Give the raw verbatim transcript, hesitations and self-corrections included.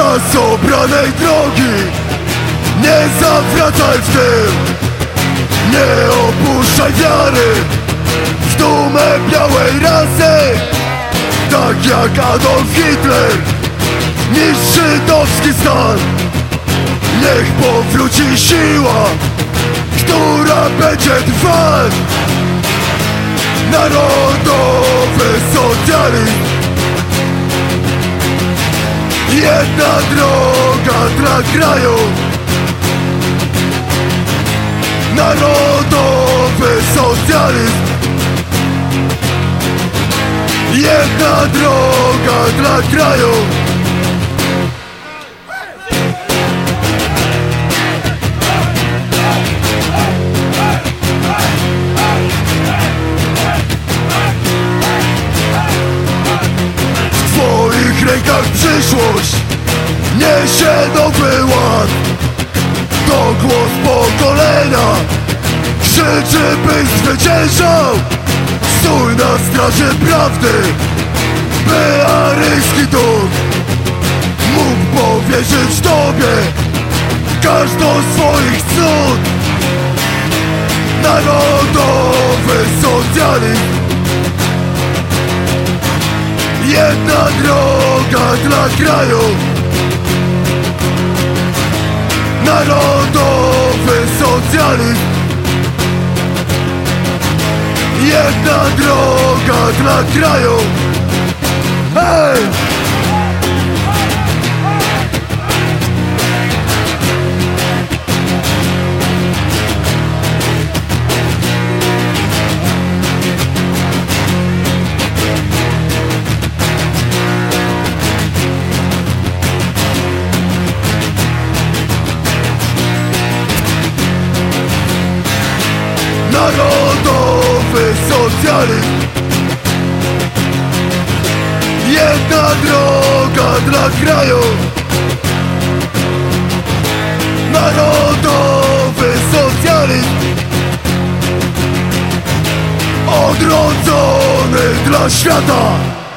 czas obranej drogi. Nie zawracaj w tył, nie opuszczaj wiary w dumę białej rasy. Tak jak Adolf Hitler niszczy żydowski stan. Niech powróci siła, która będzie trwać. Narodowy socjalizm. Jedna droga dla kraju. Narodowy socjalizm. Jedna droga dla kraju. W twoich rękach przyszłość niesie nowy ład. To głos pokolenia krzyczy, byś zwyciężał. Stój na straży prawdy, by aryjski duch mógł powierzyć tobie każdą z swoich cnót. Narodowy socjalizm. Jedna droga dla kraju. Narodowy socjalizm. Jedna droga dla kraju. Hej! Narodowy socjalizm. Jedna droga dla kraju. Narodowy socjalizm. Odrodzony dla świata.